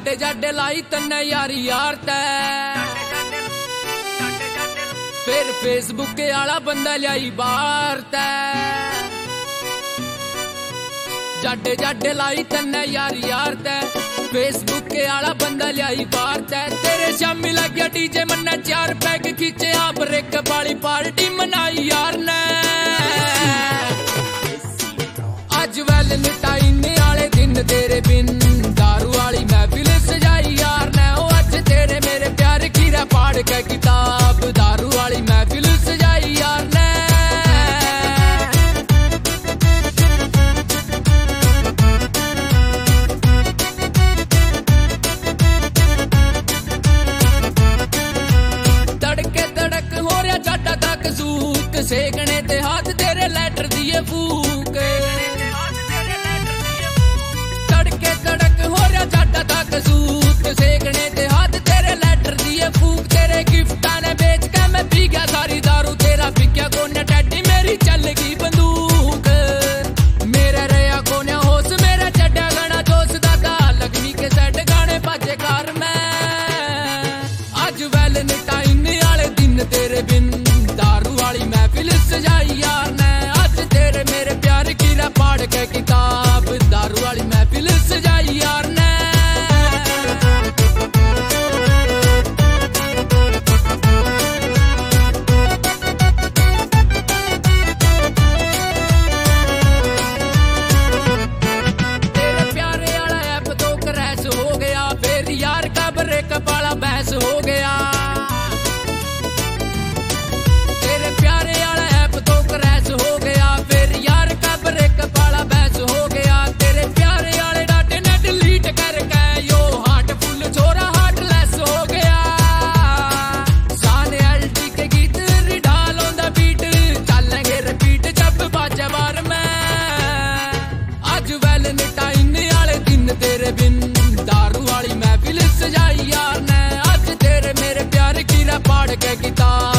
जाडे जाडे लाई तन्ने यारी यार तै फिर फेसबुक आला बंदा लियाई बाहर तै जाडे जाडे लाई तन्ने यारी यार तै फेसबुक आला बंदा लियाई बाहर तै तेरे शामी लग गया डीजे मन्ने 4 पैग खींचे आप ब्रेक वाली पार्टी मनाई यार ने आज वैलेंटाइन आले दिन तेरे बिन दारू वाली महफिल सजाई यार ने आज तेरे मेरे प्यार की रा पाड़ के किताब दारू वाली महफिल सजाई यार ने सूत सेकने ते हाथ तेरे लेटर दिए फूक तड़के तड़क हो रहा जाटा तक सूत सेकने ते हाथ तेरे लेटर दिए फूक तेरे गिफ्टा ने बेच के मैं पी गया सारी दारू तेरा पिक्या कोने टैडी मेरी चल गई बंदूक मेरा रहा कोने होश मेरा चड्डा गाना जोश दादा लगनी के सेट गाने बाजे कार में आज वैलेंटाइन आले दिन तेरे बिन दारू वाली महफिल सजाई यार ने आज तेरे मेरे प्यार की रा पाड़ के किताब दारू वाली महफिल सजाई यार ने तेरे प्यारे वाला ऐप तो क्रैश हो गया फिर यार का ब्रेकअप वाला बहस हो गया तेरे बिन दारू वाली महफिल सजाई यार ने आज तेरे मेरे प्यार की रा पाड़ के किताब